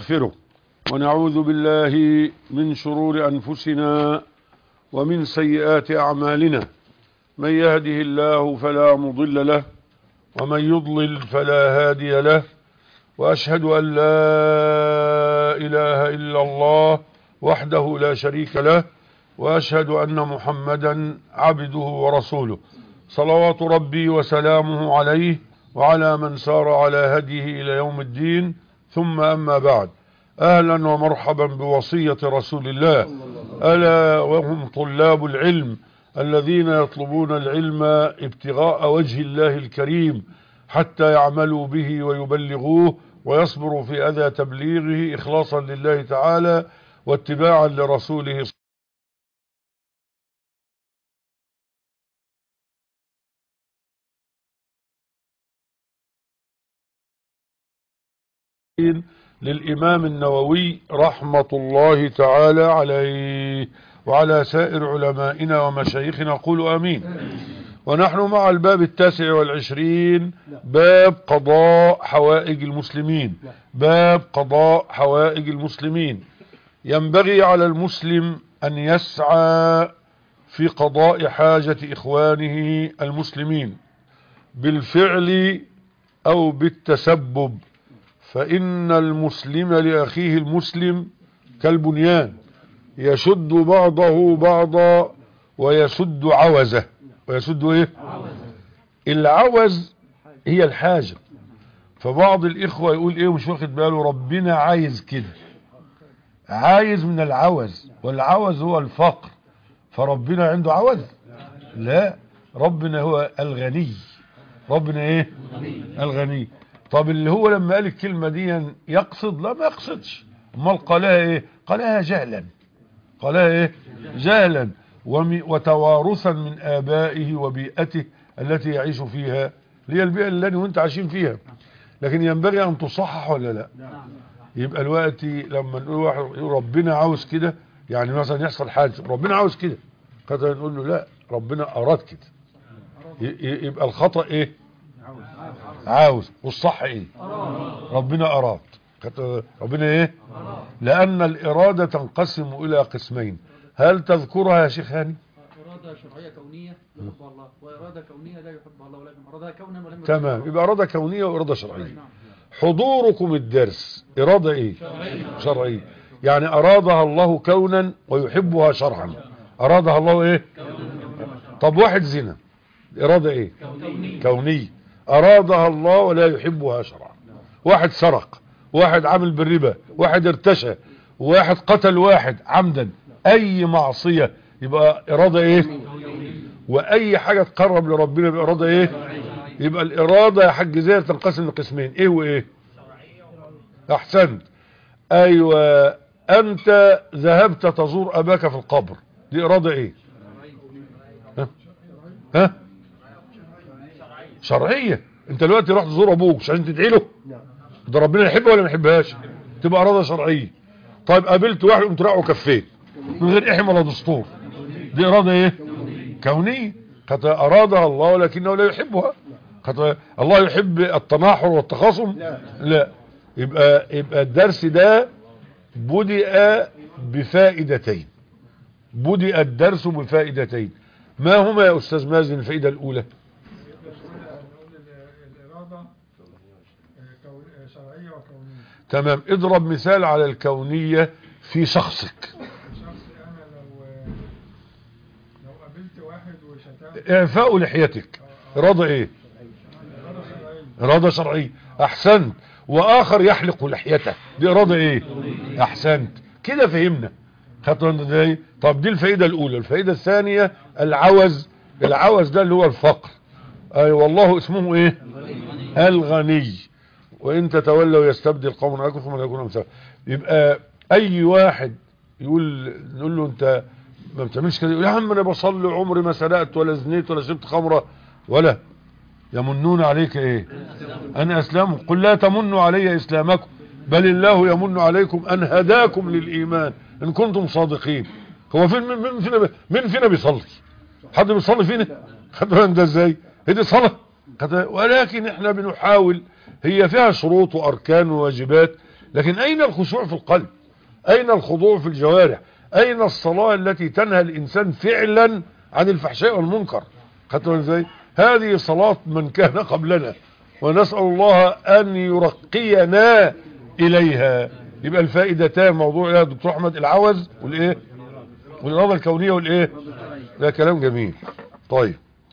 ونستغفره ونعوذ بالله من شرور أنفسنا ومن سيئات أعمالنا. من يهده الله فلا مضل له ومن يضلل فلا هادي له، وأشهد أن لا إله إلا الله وحده لا شريك له، وأشهد أن محمدا عبده ورسوله، صلوات ربي وسلامه عليه وعلى من سار على هديه إلى يوم الدين. ثم أما بعد، أهلا ومرحبا بوصية رسول الله، ألا وهم طلاب العلم الذين يطلبون العلم ابتغاء وجه الله الكريم حتى يعملوا به ويبلغوه ويصبروا في أذى تبليغه إخلاصا لله تعالى واتباعا لرسوله للإمام النووي رحمة الله تعالى عليه وعلى سائر علمائنا ومشايخنا، قولوا آمين. ونحن مع الباب 29، باب قضاء حوائج المسلمين. باب قضاء حوائج المسلمين. ينبغي على المسلم أن يسعى في قضاء حاجة إخوانه المسلمين بالفعل أو بالتسبب، فإن المسلم لأخيه المسلم كالبنيان يشد بعضه بعضا ويسد عوزه. ويسد ايه؟ العوز هي الحاجة. فبعض الإخوة يقول ايه مش واخد باله، ربنا عايز كده، عايز من العوز، والعوز هو الفقر، فربنا عنده عوز؟ لا، ربنا هو الغني. ربنا ايه؟ الغني. طب اللي هو لما قال الكلمة دي يقصد؟ لا، ما يقصدش. امال قالها ايه؟ قالها جهلا. قالها ايه؟ جهلا وتوارثا من آبائه وبيئته التي يعيش فيها، هي البيئة اللي أنا وانت عايشين فيها. لكن ينبغي أن تصحح ولا لا؟ يبقى الوقت لما نقول واحد يقول ربنا عاوز كده، يعني مثلا يحصل حادث ربنا عاوز كده، قد نقول له لا، ربنا أراد كده. يبقى الخطأ ايه؟ عاوز. والصح ايه؟ ربنا أراد. ربنا ايه؟ لأن الإرادة تنقسم إلى قسمين، هل تذكرها يا شيخ هاني؟ إرادة شرعية كونية يحبها الله، وإرادة كونية لا يحبها الله ولكن أرادها كونا ولم. تمام، يبقى إرادة كونية وإرادة شرعية. حضوركم الدرس إرادة ايه؟ شرعية. يعني أرادها الله كونا ويحبها شرعا. أرادها الله ايه؟ طب واحد زنا، إرادة ايه؟ كونية. أرادها الله ولا يحبها شرعا. واحد سرق، واحد عامل بالربا، واحد ارتشى، واحد قتل واحد عمدا، اي معصية يبقى إرادة ايه؟ واي حاجة تقرب لربنا بإرادة ايه؟ يبقى الإرادة يا حاج زير تنقسم لقسمين، ايه وايه؟ احسنت. ايوه، انت ذهبت تزور اباك في القبر، دي إرادة ايه؟ ها؟ شرعية. انت دلوقتي رحت تزور ابوك مش عشان تدعي له؟ ده ربنا يحبه ولا ما يحبهاش؟ تبقى إرادة شرعية. طيب قابلت واحد قمت رايح وكفيت من غير احم ولا دستور، دي إرادة ايه؟ كونية. قد أرادها الله ولكنه لا يحبها. قد الله يحب التناحر والتخاصم؟ لا. يبقى الدرس ده بدأ بفائدتين. بدأ الدرس بفائدتين. ما هما يا أستاذ مازن الفائدة الأولى؟ الإرادة شرعية وكونية. تمام، اضرب مثال على الكونية في شخصك. شخصي أنا لو قابلت واحد وشتمت، إعفاء لحيتك، إرادة إيه؟ إرادة شرعية. إرادة شرعية. أحسنت. وآخر يحلق لحيته، دي إرادة إيه؟ أحسنت. كده فهمنا. خدتوا انت ازاي؟ طب دي الفائدة الأولى. الفائدة الثانية العوز. العوز ده اللي هو الفقر. أي والله اسمه إيه؟ الغني. وإن تتولوا يستبدل قوما غيركم ثم لا يكونوا أمثالكم. يبقى أي واحد نقول له أنت ما بتعملش كده، يقول يا عم أنا بصلي عمري ما سرقت ولا زنيت ولا شربت خمرة ولا. يمنون عليك إيه؟ أن أسلموا. قل لا تمنوا علي إسلامكم بل الله يمن عليكم أن هداكم للإيمان إن كنتم صادقين. هو فين من فينا بيصلي؟ حد بيصلي فينا؟ خدوا ده ازاي؟ هي دي صلاة. ولكن احنا بنحاول، هي فيها شروط وأركان وواجبات، لكن أين الخشوع في القلب؟ أين الخضوع في الجوارح؟ أين الصلاة التي تنهى الإنسان فعلا عن الفحشاء والمنكر؟ خدتوا ازاي؟ هذه صلاة من كان قبلنا، ونسأل الله أن يرقينا إليها. يبقى الفائدتان موضوع يا دكتور أحمد العوز والإيه والإرادة الكونية والإيه، ده كلام جميل. طيب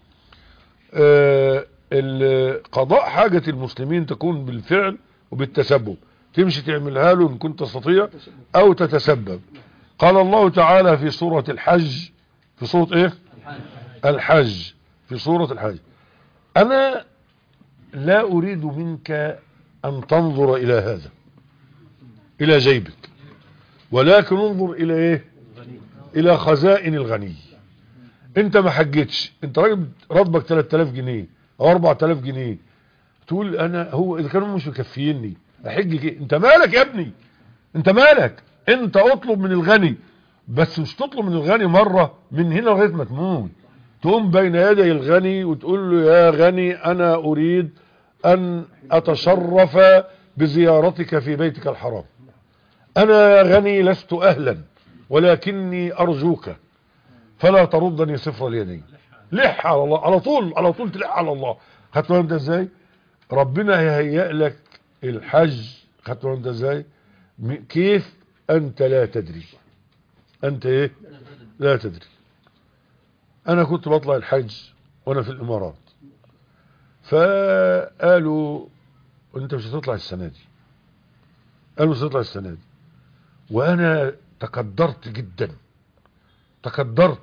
قضاء حاجة المسلمين تكون بالفعل وبالتسبب، تمشي تعملها له إن كنت تستطيع أو تتسبب. قال الله تعالى في سورة الحج، في سورة إيه الحج، في سورة الحج: أنا لا أريد منك أن تنظر إلى هذا، إلى جيبك، ولكن انظر إلى إيه، إلى خزائن الغني. أنت ما حجتش، أنت راجل راتبك 3000 جنيه أو 4000 جنيه، تقول أنا هو إذا كانوا مش مكفيني أحج كده؟ أنت مالك يا ابني، أنت مالك؟ أنت أطلب من الغني، بس مش تطلب من الغني مرة من هنا لغاية ما تموت. تقوم بين يدي الغني وتقول له يا غني أنا أريد أن أتشرف بزيارتك في بيتك الحرام، أنا غني لست أهلا ولكني أرجوك فلا تردني صفر اليدين. لح على الله على طول، على طول تلح على الله. خدتوا انت ازاي؟ ربنا هيهيئ لك الحج. خدتوا انت ازاي؟ كيف؟ أنت لا تدري. أنت إيه؟ لا تدري. أنا كنت بطلع الحج وأنا في الإمارات، فقالوا أنت مش هتطلع السنة دي، قالوا مش هتطلع السنة دي، وأنا تقدرت جدا، تقدرت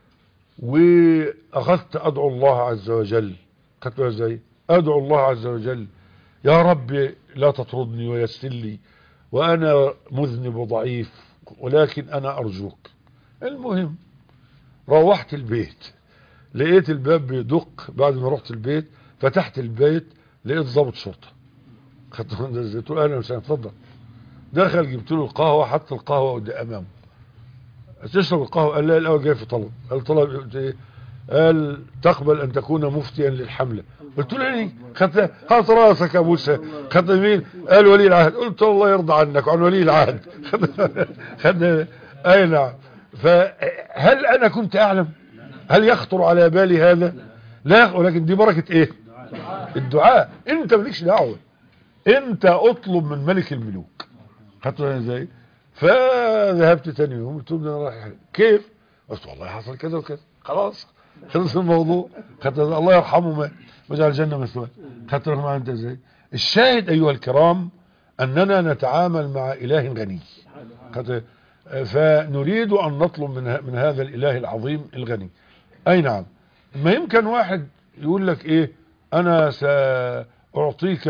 وأخذت أدعو الله عز وجل. كتبها ازاي؟ أدعو الله عز وجل يا رب لا تطردني ويسر لي، وأنا مذنب وضعيف ولكن أنا أرجوك. المهم روحت البيت، لقيت الباب بيدق. بعد ما رحت البيت فتحت البيت لقيت ضابط شرطة. خدت من ازاي؟ قلت له اهلا وسهلا اتفضل. دخل جبت له القهوه، حط القهوه قدام امامه. تشرب القهوه؟ قال لا الاول جاي في طلب. قال طلب؟ قلت ايه؟ قال تقبل ان تكون مفتيا للحمله. قلت له ايه؟ خدت راسك يا موسى. خدت مين؟ قال ولي العهد. قلت الله يرضى عنك وعن ولي العهد. خد اي نعم. فهل انا كنت اعلم؟ هل يخطر على بالي هذا؟ لا، ولكن دي بركه ايه؟ الدعاء. انت مالكش دعوه، انت اطلب من ملك الملوك. خدتوا ازاي؟ فذهبت تاني يوم قلت له انا رايح. كيف؟ قلت والله حصل كذا وكذا. خلاص خلص الموضوع. خدت الله يرحمه ما وجعل الجنه مثواه. خدت معايا انت ازاي؟ الشاهد ايها الكرام اننا نتعامل مع اله غني، فنريد ان نطلب من هذا الاله العظيم الغني. اي نعم. ما يمكن واحد يقول لك ايه، انا ساعطيك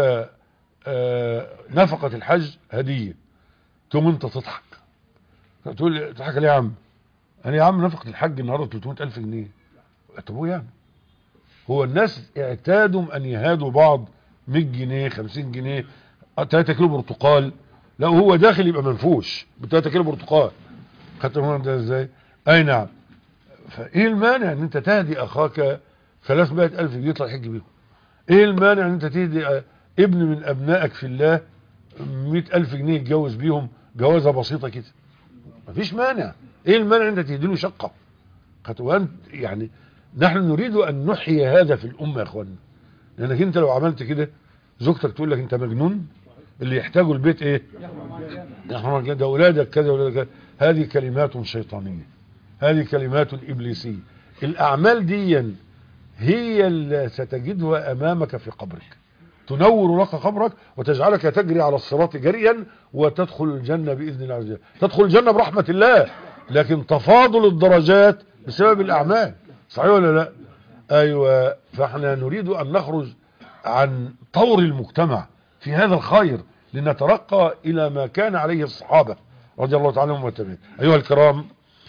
نفقة الحج هدية، تقوم انت تضحك تقول تضحك ليه يا عم؟ انا يا عم نفقة الحج النهارده 300,000 جنيه. طب هو يعني هو الناس اعتادوا ان يهادوا بعض 100 جنيه 50 جنيه 3 كيلو برتقال، لا هو داخل يبقى منفوش ب 3 كيلو برتقال. خدت بالك ازاي؟ اي نعم. فايه المانع ان انت تهدي اخاك 300,000 جنيه يطلع يحج بيهم؟ ايه المانع ان انت تهدي ابن من ابنائك في الله 100,000 جنيه يتجوز بيهم جوازة بسيطة كده؟ مفيش مانع. ايه المانع ان انت تهدي له شقة؟ يعني نحن نريد ان نحيي هذا في الامة يا اخوانا، لانك انت لو عملت كده زوجتك تقول لك انت مجنون، اللي يحتاجوا البيت ايه؟ ده اولادك كذا اولادك كذا. هذه كلمات شيطانية، هذه كلمات ابليسية. الاعمال دي هي اللي ستجدها امامك في قبرك، تنور لك قبرك وتجعلك تجري على الصراط جريا وتدخل الجنة بإذن الله عز وجل. تدخل الجنة برحمة الله، لكن تفاضل الدرجات بسبب الأعمال. صحيح ولا لا؟ أيوة. فاحنا نريد أن نخرج عن طور المجتمع في هذا الخير لنترقى إلى ما كان عليه الصحابة رضي الله تعالى عنهم وتابعين. أيها الكرام،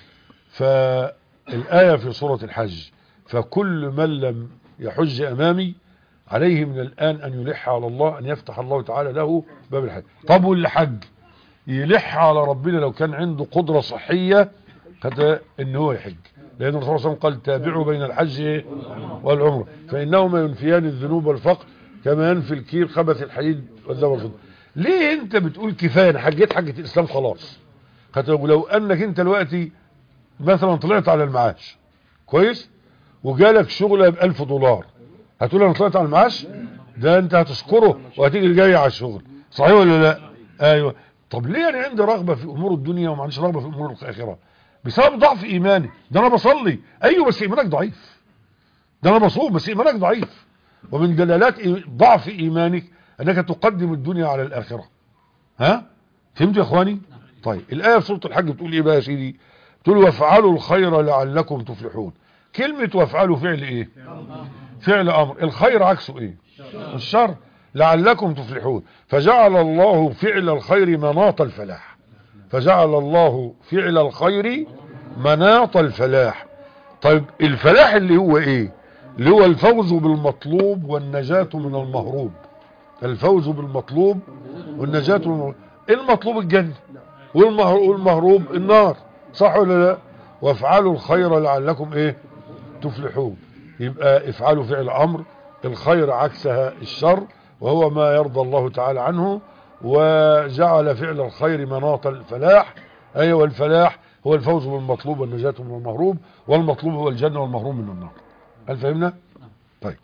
فالآية في سورة الحج: فكل من لم يحج أمامي عليه من الآن أن يلح على الله أن يفتح الله تعالى له باب الحج. طب واللي حج يلح على ربنا لو كان عنده قدرة صحية ان هو يحج، لأن الرسول صلى الله عليه وسلم قال تابعوا بين الحج والعمرة فإنهما ينفيان الذنوب والفقر كما ينفي الكير خبث الحديد والذهب والفضة. ليه انت بتقول كفايه انا حجيت حجه الاسلام خلاص؟ ولو انك انت دلوقتي مثلا طلعت على المعاش كويس وجالك شغله ب$1000، هتقول انا طلعت على المعاش؟ ده انت هتشكره وهتيجي جاي على الشغل، صحيح ولا لا؟ ايوه. طب ليه انا عندي رغبه في امور الدنيا وما عنديش رغبه في امور الاخره؟ بسبب ضعف ايماني. ده انا بصلي ايوه بس ايمانك ضعيف، ده انا بصوم بس ايمانك ضعيف. ومن دلالات ضعف ايمانك انك تقدم الدنيا على الاخره. ها فهمتوا يا اخواني؟ طيب الايه في سوره الحج بتقول ايه بقى يا سيدي؟ تقول وافعلوا الخير لعلكم تفلحون. كلمه وافعلوا فعل ايه؟ فعل امر. الخير عكسه ايه؟ الشر. لعلكم تفلحون. فجعل الله فعل الخير مناط الفلاح. فجعل الله فعل الخير مناط الفلاح. طيب الفلاح اللي هو ايه؟ اللي هو الفوز بالمطلوب والنجاة من المهروب. الفوز بالمطلوب والنجاة من المهروب. المطلوب الجنة والمهروب النار، صح ولا لا؟ وافعلوا الخير لعلكم ايه؟ تفلحون. يبقى افعلوا فعل امر، الخير عكسها الشر وهو ما يرضى الله تعالى عنه، وجعل فعل الخير مناط الفلاح. ايوه الفلاح هو الفوز بالمطلوب والنجاة من المهروب، والمطلوب هو الجنة والمهروب من النار. هل فهمنا؟ طيب.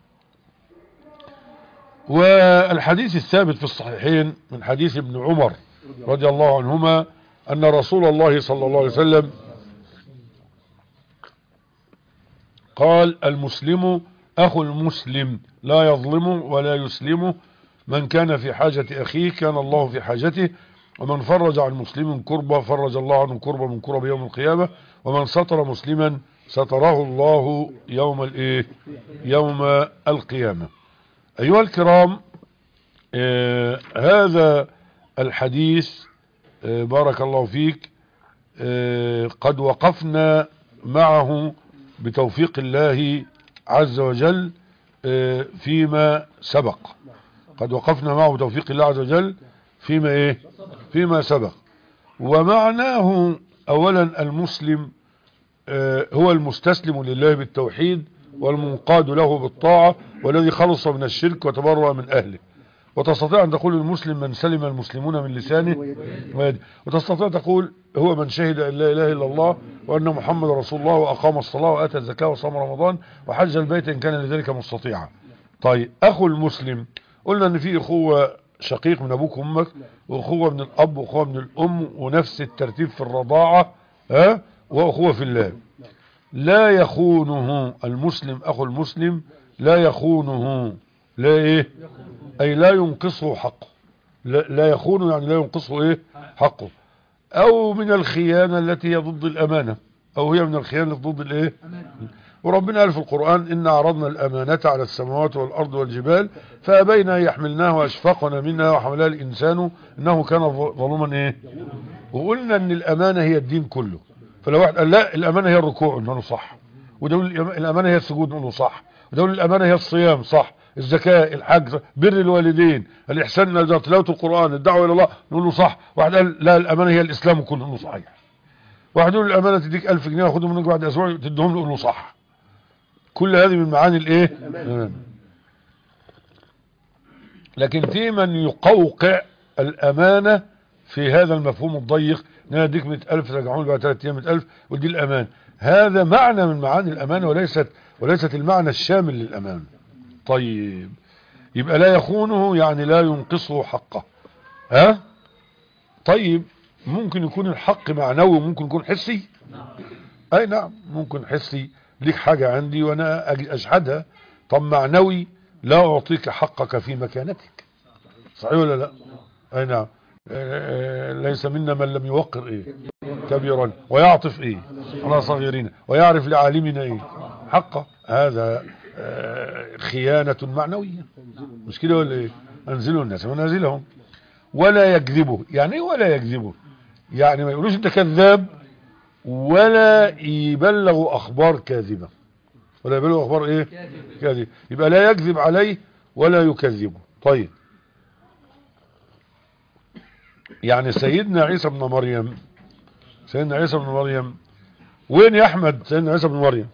والحديث الثابت في الصحيحين من حديث ابن عمر رضي الله عنهما أن رسول الله صلى الله عليه وسلم قال المسلم أخو المسلم لا يظلمه ولا يسلمه، من كان في حاجة أخيه كان الله في حاجته، ومن فرج عن مسلم كربة فرج الله عنه كربة من كرب يوم القيامة، ومن ستر مسلما ستره الله يوم القيامة. أيها الكرام، هذا الحديث بارك الله فيك قد وقفنا معه بتوفيق الله عز وجل فيما سبق. قد وقفنا معه بتوفيق الله عز وجل فيما سبق. ومعناه اولا المسلم هو المستسلم لله بالتوحيد والمنقاد له بالطاعة والذي خلص من الشرك وتبرأ من اهله. وتستطيع ان تقول المسلم من سلم المسلمون من لسانه ويده. وتستطيع تقول هو من شهد ان لا اله الا الله وان محمد رسول الله واقام الصلاة واتى الزكاة وصام رمضان وحج البيت ان كان لذلك مستطيعا. طيب اخو المسلم قلنا ان في اخوة شقيق من ابوك وامك، واخوة من الاب واخوة من الام، ونفس الترتيب في الرضاعة، واخوة في الله. لا يخونه المسلم اخو المسلم، لا يخونه، لا اي لا ينقصه حقه. لا يخونه يعني لا ينقصه حقه. او من الخيانة التي هي ضد الامانة، او هي من الخيانة ضد وربنا قال في القرآن إن عرضنا الأمانة على السماوات والأرض والجبال فأبين أن يحملناها وأشفقنا منها وحملها الإنسان إنه كان ظلوما وقلنا إن الأمانة هي الدين كله. فلو واحد قال لا الأمانة هي الركوع نقول له صح، ودول الأمانة هي السجود نقول له صح، ودول الأمانة هي الصيام صح، الزكاة، الحج، بر الوالدين، الإحسان إلى تلاوة القرآن، الدعوة إلى الله نقول له صح. واحد قال لا الأمانة هي الإسلام كله نقول له صحيح. واحد يقول الأمانة تديك 1000 جنيه وخدهم منك بعد أسبوع تديهم له نقول له صح. كل هذه من معاني الأمانة. لكن في من يقوقع الأمانة في هذا المفهوم الضيق، ان انا اديك 100,000 ترجعون بعد 3 ايام 100,000 ودي الأمان. هذا معنى من معاني الأمانة وليست المعنى الشامل للأمانة. طيب يبقى لا يخونه يعني لا ينقصه حقه. طيب ممكن يكون الحق معنوي وممكن يكون حسي. اي نعم ممكن حسي، ليك حاجة عندي وانا اجحدها. طب معنوي لا اعطيك حقك في مكانتك، صحيح ولا لا؟ اي نعم. ليس منا من لم يوقر كبيرا ويعطف على صغيرين ويعرف لعالمنا حقه. هذا خيانة معنوية، مش كده ولا انزلوا الناس منازلهم. ولا يكذبه، يعني ايه ولا يكذبه؟ يعني ما يقولوش انت كذاب ولا يبلغوا اخبار كاذبة، ولا يبلغوا اخبار كاذبة. يبقى لا يكذب عليه ولا يكذبه. طيب يعني سيدنا عيسى بن مريم وين يا احمد؟ سيدنا عيسى بن مريم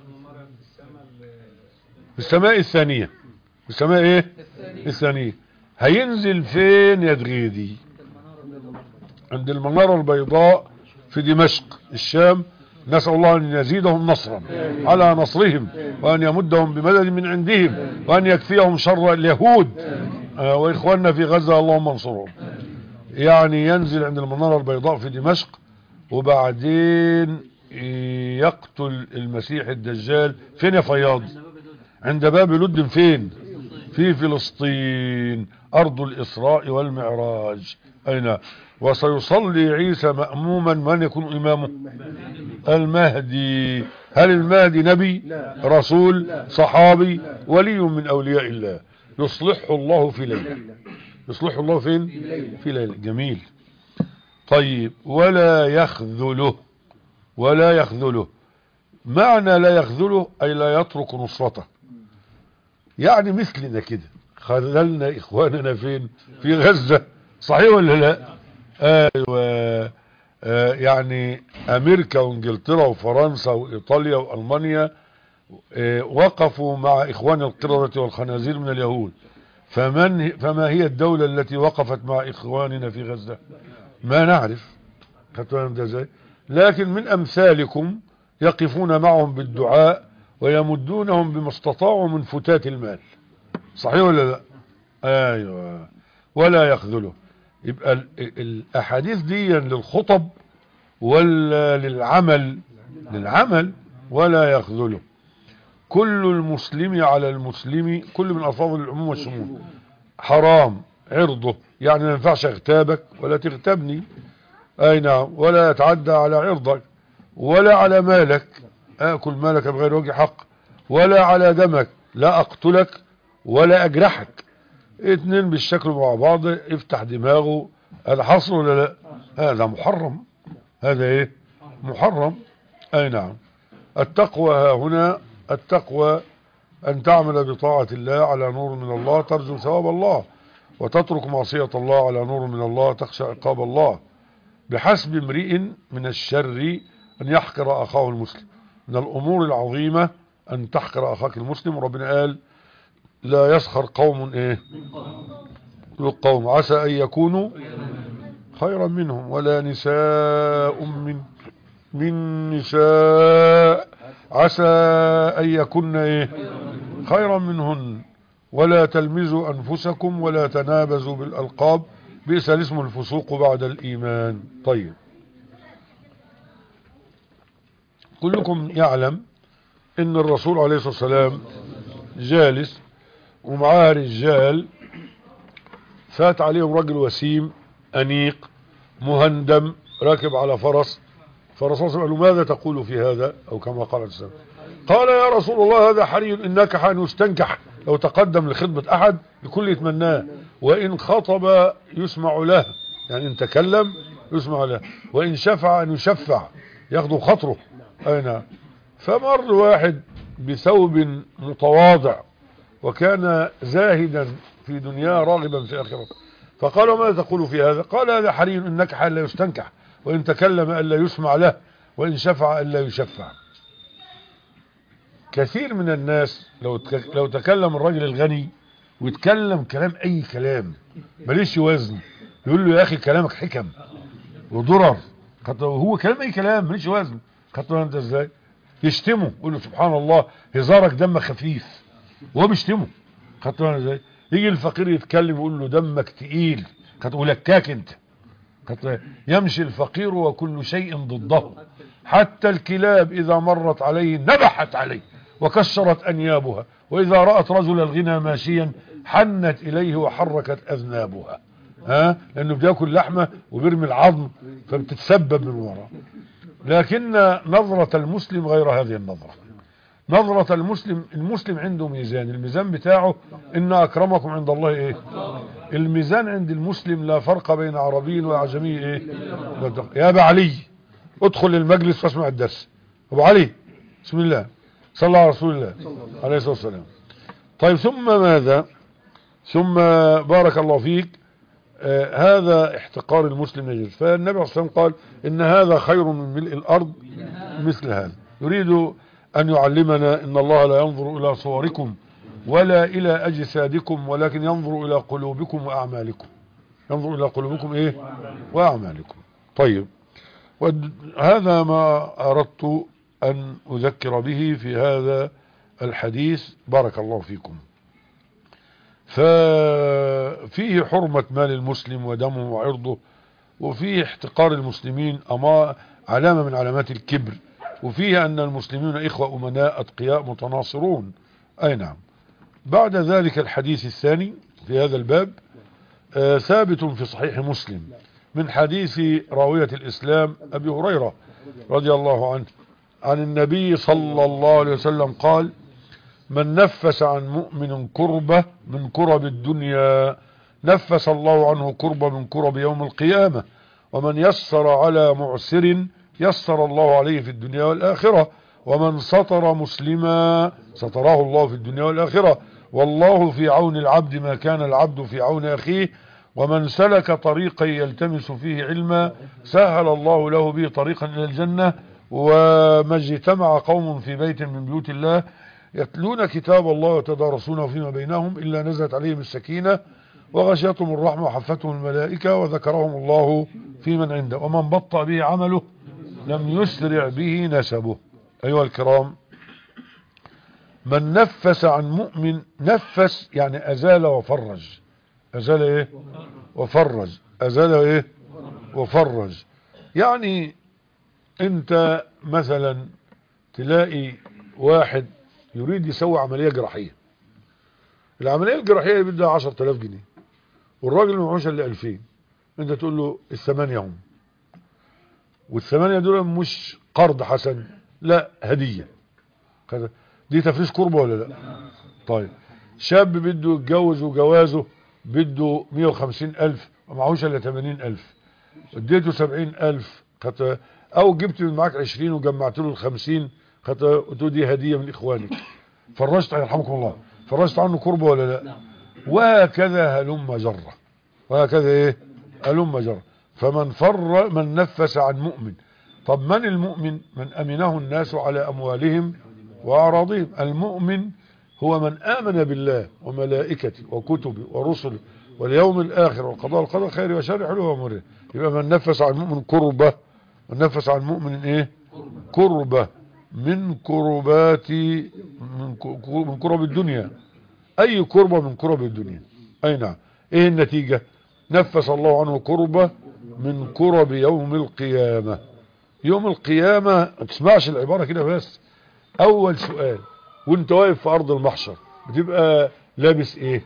في السماء الثانية. السماء الثانية. هينزل فين يا دغيدي؟ عند المنارة البيضاء في دمشق الشام. نسأل الله أن يزيدهم نصرا على نصرهم، وأن يمدهم بمدد من عندهم، وأن يكفيهم شر اليهود وإخواننا في غزة اللهم انصرهم. يعني ينزل عند المنارة البيضاء في دمشق، وبعدين يقتل المسيح الدجال فين يا فياض؟ عند باب لد فين؟ في فلسطين، أرض الإسراء والمعراج. أين؟ وسيصلي عيسى مأموما، من يكون إمامه؟ المهدي. هل المهدي نبي؟ رسول؟ صحابي؟ ولي من أولياء الله. يصلحه الله في ليلة. يصلحه الله فين؟ في ليلة. جميل. طيب، ولا يخذله. ولا يخذله معنى لا يخذله أي لا يترك نصرته. يعني مثلنا كده، خذلنا إخواننا فين؟ في غزة. صحيح ولا لا؟ ايوه. يعني امريكا وانجلترا وفرنسا وايطاليا والمانيا وقفوا مع اخوان القردة والخنازير من اليهود. فما هي الدولة التي وقفت مع اخواننا في غزة؟ ما نعرف. لكن من امثالكم يقفون معهم بالدعاء ويمدونهم بما استطاعوا من فتات المال. صحيح ولا لا؟ ايوه. ولا يخذله. يبقى الاحاديث دي للخطب ولا للعمل؟ للعمل. ولا يخذله. كل المسلم على المسلم، كل من الفاظ العموم والشمول، حرام عرضه. يعني ما ينفعش اغتابك ولا تغتابني، اي نعم، ولا يتعدى على عرضك ولا على مالك، اكل مالك بغير وجه حق، ولا على دمك، لا اقتلك ولا اجرحك. اتنين بالشكل مع بعض افتح دماغه، هذا حصل ولا لا؟ هذا محرم. هذا ايه؟ محرم. اي نعم. التقوى ها هنا، التقوى ان تعمل بطاعة الله على نور من الله ترجو ثواب الله، وتترك معصية الله على نور من الله تخشى عقاب الله. بحسب امرئ من الشر ان يحقر اخاه المسلم. من الامور العظيمة ان تحقر اخاك المسلم. وربنا قال لا يسخر قوم ايه؟ قوم عسى ان يكونوا خيرا منهم، ولا نساء من نساء عسى ان يكون ايه؟ خيرا منهن. ولا تلمزوا انفسكم ولا تنابزوا بالالقاب بئس الاسم الفسوق بعد الايمان. طيب، كلكم يعلم ان الرسول عليه الصلاة والسلام جالس ومعاه رجال، فات عليهم رجل وسيم انيق مهندم راكب على فرس. فالرسول قال له ماذا تقول في هذا؟ او كما قال السلام، قال يا رسول الله هذا حري انك حان يستنكح، لو تقدم لخطبة احد الكل يتمناه، وان خطب يسمع له، يعني ان تكلم يسمع له، وان شفع ان يشفع ياخذ خطره. اين؟ فمر واحد بثوب متواضع وكان زاهدا في دنياه راغبا في اخرته، فقال ماذا تقول في هذا؟ قال هذا حري انك حان لا يستنكح، وان تكلم الا يسمع له، وان شفع الا يشفع. كثير من الناس لو تكلم الرجل الغني ويتكلم كلام اي كلام ماليش وزن، يقول له يا اخي كلامك حكم وضرر، هو كلام اي كلام ماليش وزن. خدته انت ازاي؟ يشتمه، يقول له سبحان الله هزارك دمك خفيف، وهو بيشتمه. خدته ازاي؟ يجي الفقير يتكلم يقول له دمك تقيل، ولكاك انت. يمشي الفقير وكل شيء ضده، حتى الكلاب اذا مرت عليه نبحت عليه وكسرت انيابها، واذا رأت رجل الغنى ماشيا حنت اليه وحركت اذنابها. لانه بياكل لحمة وبيرمي العظم فبتتسبب من وراء. لكن نظرة المسلم غير هذه النظرة. نظرة المسلم عنده ميزان، الميزان بتاعه ان اكرمكم عند الله ايه؟ الميزان عند المسلم لا فرق بين عربي واعجمي ايه؟ يا ابا علي ادخل المجلس واسمع الدرس. ابو علي بسم الله صلى الله على رسول الله عليه الصلاة والسلام. طيب ثم ماذا؟ ثم بارك الله فيك، هذا احتقار المسلم يجوز. فالنبي عليه الصلاة والسلام قال ان هذا خير من ملء الارض مثل هذا. يريد ان يعلمنا ان الله لا ينظر الى صوركم ولا إلى أجسادكم ولكن ينظر إلى قلوبكم وأعمالكم. ينظر إلى قلوبكم إيه وأعمالكم. طيب، وهذا ما أردت أن أذكر به في هذا الحديث. بارك الله فيكم. ففيه حرمة مال المسلم ودمه وعرضه، وفيه احتقار المسلمين علامة من علامات الكبر، وفيه أن المسلمين إخوة أمناء أتقياء متناصرون. أي نعم. بعد ذلك الحديث الثاني في هذا الباب ثابت في صحيح مسلم من حديث راوية الإسلام أبي هريرة رضي الله عنه عن النبي صلى الله عليه وسلم قال: من نفس عن مؤمن كربة من كرب الدنيا نفس الله عنه كربة من كرب يوم القيامة، ومن يسر على معسر يسر الله عليه في الدنيا والآخرة، ومن سطر مسلما ستراه الله في الدنيا والآخرة، والله في عون العبد ما كان العبد في عون أخيه، ومن سلك طريقا يلتمس فيه علما سهل الله له به طريقا إلى الجنة. وما اجتمع قوم في بيت من بيوت الله يتلون كتاب الله ويتدارسونه فيما بينهم إلا نزلت عليهم السكينة وغشيتهم الرحمة وحفتهم الملائكة وذكرهم الله في من عنده، ومن بطأ به عمله لم يسرع به نسبه. أيها الكرام، من نفس عن مؤمن، نفس يعني أزال وفرج. أزال إيه وفرج. أزال إيه وفرج. يعني أنت مثلا تلاقي واحد يريد يسوي عملية جراحية، العملية الجراحية بدها 10,000 جنيه، والراجل معهوش الا 2000. انت تقول له الثمانية هم، والثمانية دول مش قرض حسن، لا هدية. دي تفريش كربة ولا لا؟ طيب، شاب بده يتجوز وجوازه بده 150,000 ومعهوش الا 80,000، اديته 70,000 او جبت من معاك 20 وجمعت له ال50 قلت له دي هدية من اخوانك، فرجت يرحمكم الله، فرجت عنه كربة ولا لا؟ وهكذا هلم جرة، وهكذا ايه هلم جرة. من نفس عن مؤمن. طب من المؤمن؟ من امنه الناس على اموالهم واعراضهم. المؤمن هو من امن بالله وملائكته وكتبه ورسله واليوم الاخر والقضاء والقدر خير وشر حلوه ومره. يبقى من نفس عن مؤمن كربة، من نفس عن مؤمن ايه كربة من كربات من كرب الدنيا. اي كربة من كرب الدنيا. اي نعم. ايه النتيجة؟ نفس الله عنه كربة من كرب يوم القيامة. يوم القيامة ما تسمعش العبارة كده بس. اول سؤال وانت واقف في ارض المحشر بتبقى لابس ايه؟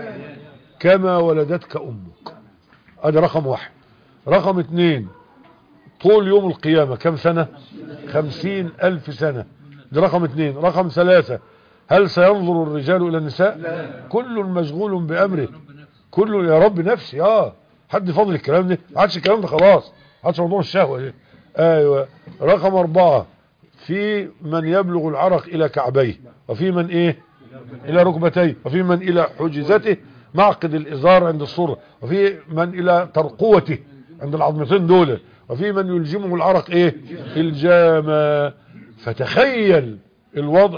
كما ولدتك امك. ادي رقم 1. رقم 2، طول يوم القيامة كم سنة؟ 50,000 سنة. ده رقم 2. رقم 3، هل سينظر الرجال الى النساء؟ كل مشغول بامره. كل يا رب نفسي حد فاضل الكلام ده؟ ما عادش الكلام ده خلاص، ما عادش موضوع الشهوة ده. ايوه. رقم 4، في من يبلغ العرق الى كعبيه، وفي من ايه الى ركبتيه، وفي من الى حجزته معقد الازار عند الصورة، وفي من الى ترقوته عند العظمتين دول، وفي من يلجمه العرق ايه الجامة. فتخيل الوضع.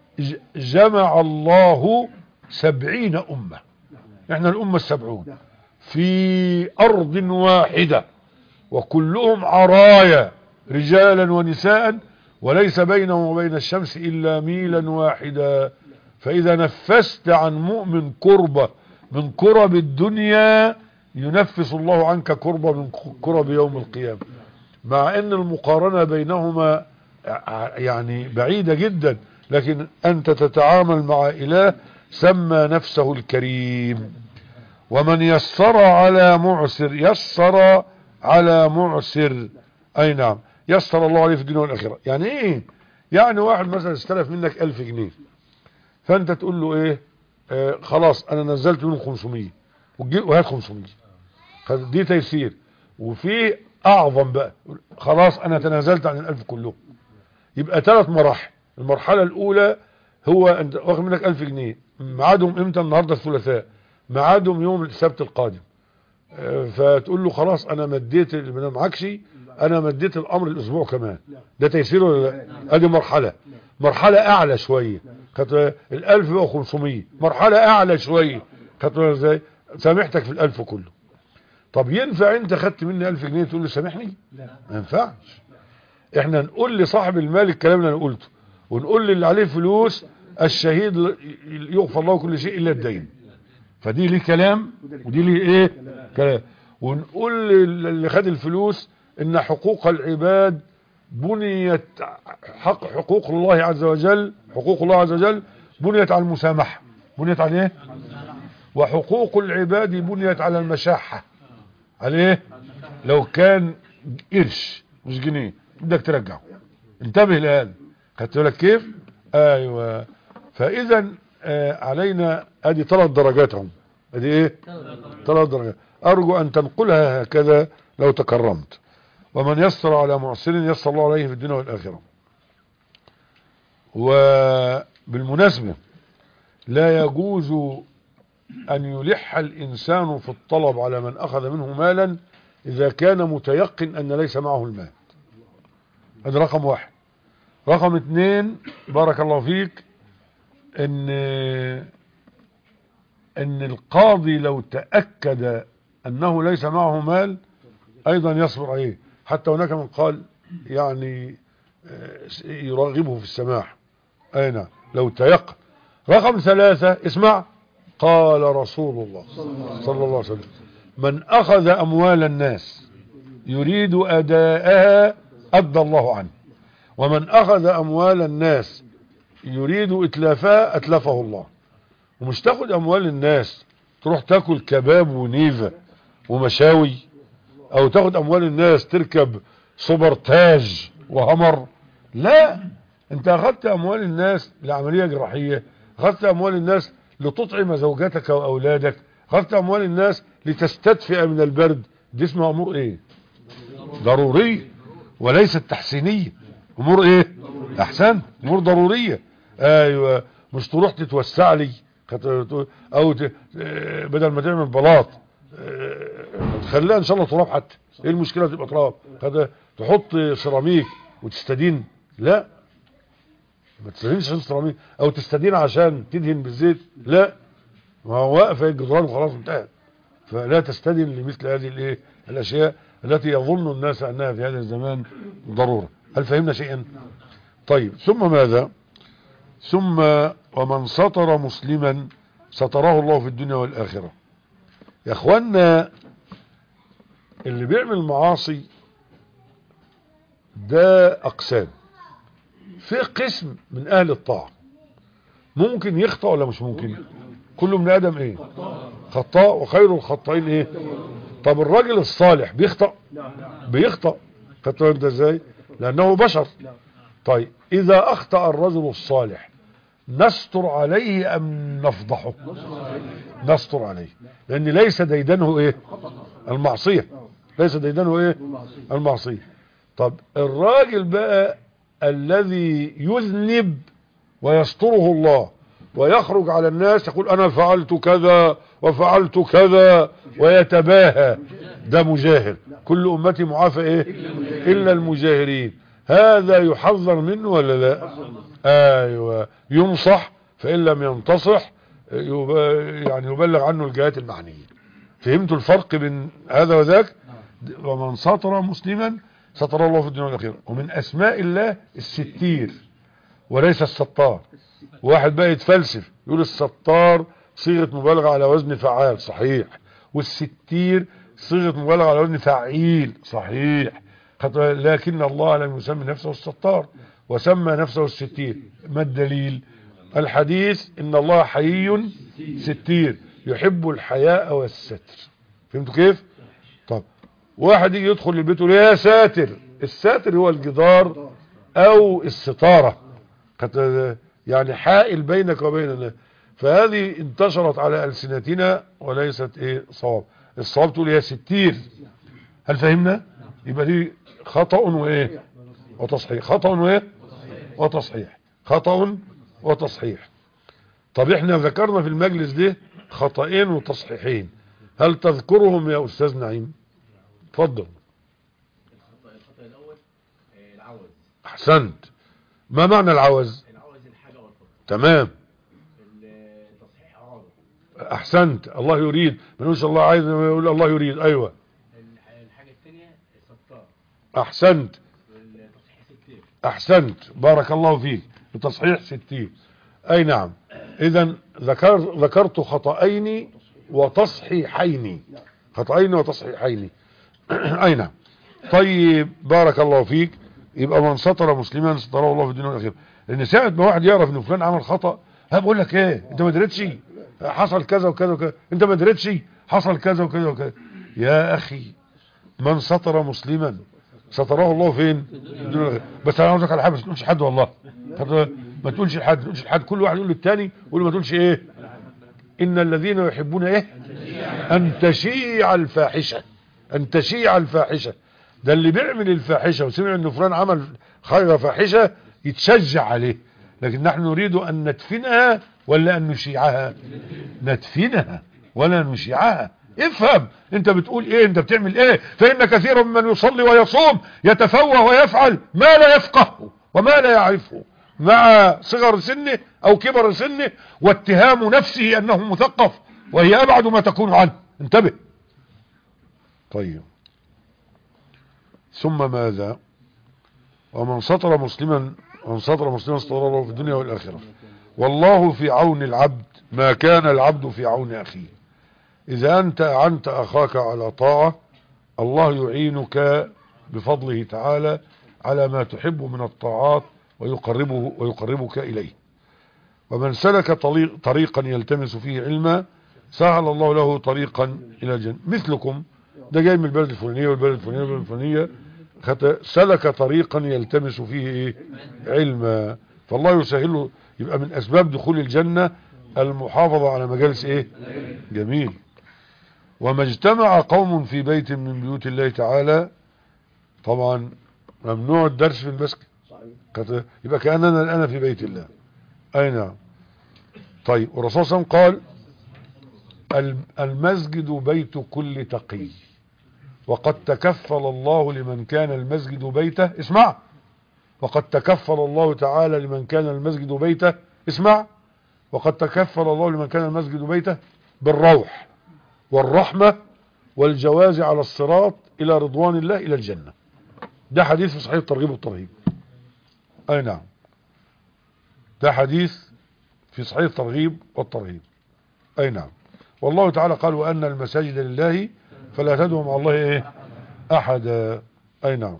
جمع الله 70 أمة، احنا الأمة 70 في أرض واحدة، وكلهم عرايا رجالا ونساء، وليس بينهم وبين الشمس إلا ميلا واحدا. فإذا نفست عن مؤمن كربة من كرب الدنيا ينفس الله عنك كربة من كرب يوم القيامة. مع ان المقارنة بينهما يعني بعيدة جدا، لكن انت تتعامل مع اله سمى نفسه الكريم. ومن يسر على معسر، يسر على معسر. اي نعم، يسر الله عليه في الدنيا والاخرة. يعني ايه؟ يعني واحد مثلا استلف منك 1000 جنيه، فانت تقول له ايه؟ خلاص انا نزلت منه 500 وهات 500. دي تيسير. وفي اعظم بقى، خلاص انا تنازلت عن 1000 كلهم. يبقى 3 مراحل. المرحلة الاولى هو انت واخد منك 1000 جنيه، ميعادهم امتى؟ النهاردة الثلاثاء، ميعادهم يوم السبت القادم. فتقول له خلاص انا مديت، ما معكش، انا مديت الامر الاسبوع كمان. ده تيسير ولا لا؟ ادي مرحلة. مرحلة اعلى شوية، خدت ال1000 يبقى 500 مرحلة اعلى شوية. خدت ازاي؟ سامحتك في ال1000 كله. طب ينفع انت خدت مني 1000 جنيه تقول لي سامحني؟ ما ينفعش. احنا نقول لصاحب المال الكلام اللي انا قلته، ونقول للي عليه فلوس الشهيد يغفر له كل شيء الا الدين. فدي ليه كلام ودي ليه ايه كلام. ونقول اللي خد الفلوس ان حقوق العباد بنيت، حقوق الله عز وجل، حقوق الله عز وجل بنيت على المسامحة. بنيت على ايه؟ وحقوق العباد بنيت على المشاحة. على ايه؟ لو كان قرش مش جنيه بدك ترجعه، انتبه لهذا. خدت بالك كيف؟ ايوه. فاذا علينا ادي 3 درجات هم. ادي ايه؟ 3 درجات. ارجو ان تنقلها هكذا لو تكرمت. ومن يسر على معسر يسر الله عليه في الدنيا والاخره. وبالمناسبه لا يجوز ان يلح الانسان في الطلب على من اخذ منه مالا اذا كان متيقن ان ليس معه المال. هذا رقم 1. رقم 2 بارك الله فيك ان القاضي لو تأكد انه ليس معه مال ايضا يصبر عليه، حتى هناك من قال يعني يرغبه في السماح. اي نعم لو تيقن. رقم 3 اسمع، قال رسول الله صلى الله عليه وسلم: من اخذ اموال الناس يريد اداءها ادى الله عنه، ومن اخذ اموال الناس يريد اتلافها اتلفه الله. ومش تاخد اموال الناس تروح تاكل كباب ونيفة ومشاوي، او تاخد اموال الناس تركب سوبرتاج وهمر. لا، انت اخذت اموال الناس لعملية جراحية، اخذت اموال الناس لتطعم زوجتك واولادك، اخذت اموال الناس لتستدفئ من البرد. دي اسمها امور ايه؟ ضرورية وليست تحسينية. امور ايه؟ احسن، امور ضرورية. ايوه. مش تروح تتوسع لي او بدل ما تعمل بلاط تخليها ان شاء الله تراب. حتى ايه المشكلة تبقى تراب؟ تحط سيراميك وتستدين؟ لا، ما تستدينش عشان سيراميك، او تستدين عشان تدهن بالزيت. لا، ما هو واقفه الجدران وخلاص انتهت. فلا تستدين لمثل هذه الايه الاشياء التي يظن الناس انها في هذا الزمان ضرورة. هل فهمنا شيئا؟ طيب، ثم ماذا؟ ثم ومن ستر مسلما ستره الله في الدنيا والآخرة. يا اخوانا، اللي بيعمل معاصي ده اقسام. في قسم من اهل الطاعة ممكن يخطأ ولا مش ممكن؟ كل من ادم ايه؟ خطاء، وخير الخطائين ايه؟ طب الراجل الصالح بيخطأ؟ بيخطأ. خدت انت ازاي؟ لانه بشر. طيب اذا اخطأ الرجل الصالح نستر عليه ام نفضحه؟ نستر عليه، لان ليس ديدنه ايه؟ المعصية. ليس ديدنه ايه؟ المعصية. طب الراجل بقى الذي يذنب ويستره الله ويخرج على الناس يقول انا فعلت كذا وفعلت كذا ويتباهى، ده مجاهر. كل امتي معافى ايه؟ الا المجاهرين. هذا يحذر منه ولا لا؟ ايوه، ينصح، فان لم ينتصح يعني يبلغ عنه الجهات المعنية. فهمتوا الفرق بين هذا وذاك؟ ومن ستر مسلما ستر الله في الدنيا والاخره. ومن اسماء الله الستير وليس الستار. واحد بقى يتفلسف يقول الستار صيغة مبالغة على وزن فعال، صحيح، والستير صيغة مبالغة على وزن فعيل، صحيح، لكن الله لم يسمي نفسه الستار وسمى نفسه الستير. ما الدليل؟ الحديث ان الله حيي ستير يحب الحياء والستر. فهمتوا كيف؟ طب واحد يجي يدخل البيت يقول يا ساتر. الساتر هو الجدار او الستارة، يعني حائل بينك وبين الناس. فهذه انتشرت على ألسنتنا وليست ايه صواب. الصواب تقول يا ستير. هل فهمنا؟ يبقى دي خطأ وايه وتصحيح. خطأ وايه وتصحيح. خطأ وتصحيح. طب احنا ذكرنا في المجلس ده خطأين وتصحيحين، هل تذكرهم يا استاذ نعيم؟ اتفضل. الخطأ الأول العوز. احسنت. ما معنى العوز؟ العوز الحاجة والفقر. تمام. التصحيح أراده. احسنت، الله يريد، ما نقولش الله عايز، يقول الله يريد. ايوه الحاجة الثانية الستار. احسنت والتصحيح 60. احسنت، بارك الله فيك. التصحيح 60. اي نعم. اذا ذكرت خطأين وتصحيحين، خطأين وتصحيحين. اي نعم. طيب بارك الله فيك. يبقى من سطر مسلما ستره الله في الدنيا والاخره. لان ساعة ما واحد يعرف ان فلان عمل خطأ، بقول لك ايه، انت ما دريتش حصل كذا وكذا وكذا، انت ما دريتش حصل كذا وكذا وكذا. يا اخي من سطر مسلما ستره الله فين؟ في الدنيا والاخره. بس انا عاوزك على حاجه، ما تقولش لحد والله، ما تقولش لحد، ما تقولش لحد، كل واحد يقول للتاني، قول له ما تقولش ايه، ان الذين يحبون ايه، ان تشيع الفاحشه، ان تشيع الفاحشه. ده اللي بيعمل الفاحشه وسمع ان فلان عمل خير فاحشه يتشجع عليه، لكن نحن نريد ان ندفنها ولا ان نشيعها؟ ندفنها ولا نشيعها. افهم انت بتقول ايه، انت بتعمل ايه. فان كثيرا ممن يصلي ويصوم يتفوه ويفعل ما لا يفقه وما لا يعرفه مع صغر سنه او كبر سنه واتهام نفسه انه مثقف، وهي ابعد ما تكون عنه. انتبه. طيب ثم ماذا؟ ومن سطر مسلما ستر الله في الدنيا والاخره. والله في عون العبد ما كان العبد في عون اخيه. اذا انت اعنت اخاك على طاعة، الله يعينك بفضله تعالى على ما تحب من الطاعات ويقربك اليه. ومن سلك طريقا يلتمس فيه علما سهل الله له طريقا الى الجنة. مثلكم ده جاي من البلد الفلانية والبلد الفلانية والبلد الفلانية، سلك طريقا يلتمس فيه ايه؟ علما، فالله يسهله. يبقى من اسباب دخول الجنة المحافظة على مجالس ايه؟ جميل. وما اجتمع قوم في بيت من بيوت الله تعالى، طبعا ممنوع الدرس في المسجد، يبقى كأننا الآن في بيت الله. اي نعم. طيب والرسول صلى الله عليه وسلم قال المسجد بيت كل تقي، وقد تكفل الله لمن كان المسجد بيته، اسمع، وقد تكفل الله تعالى لمن كان المسجد بيته، اسمع، وقد تكفل الله لمن كان المسجد بيته بالروح والرحمة والجواز على الصراط إلى رضوان الله إلى الجنة. ده حديث في صحيح الترغيب والترهيب. أي نعم، ده حديث في صحيح الترغيب والترهيب. أي نعم. والله تعالى قال وأن المساجد لله فلا تدعوا مع الله إيه أحدا. أي نعم.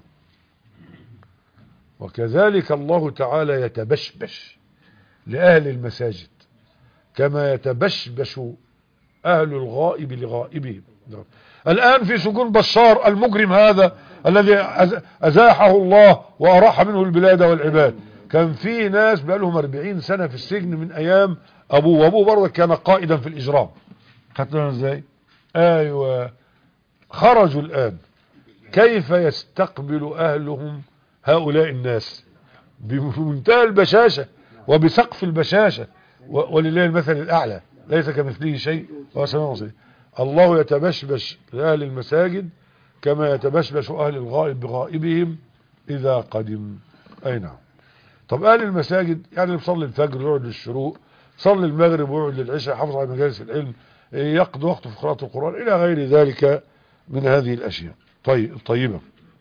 وكذلك الله تعالى يتبشبش لأهل المساجد كما يتبشبش أهل الغائب لغائبهم. الآن في سجون بشار المجرم هذا الذي أزاحه الله وأراح منه البلاد والعباد، كان في ناس بقالهم 40 سنة في السجن من أيام أبوه، وأبوه برضه كان قائدا في الإجرام. خدتنا ازاي؟ أيوة. خرجوا الآن، كيف يستقبل أهلهم هؤلاء الناس؟ بمنتهى البشاشة وبسقف البشاشة، ولله المثل الأعلى، ليس كمثله شيء وهو سميع بصير. الله يتبشبش لأهل المساجد كما يتبشبش أهل الغائب بغائبهم إذا قدم. أي نعم. طب أهل المساجد يعني اللي بيصلي الفجر ويقعد للشروق، صلي المغرب ويقعد للعشاء، حافظ على مجالس العلم، يقضي وقته في قراءة القرآن إلى غير ذلك من هذه الأشياء. طيبة.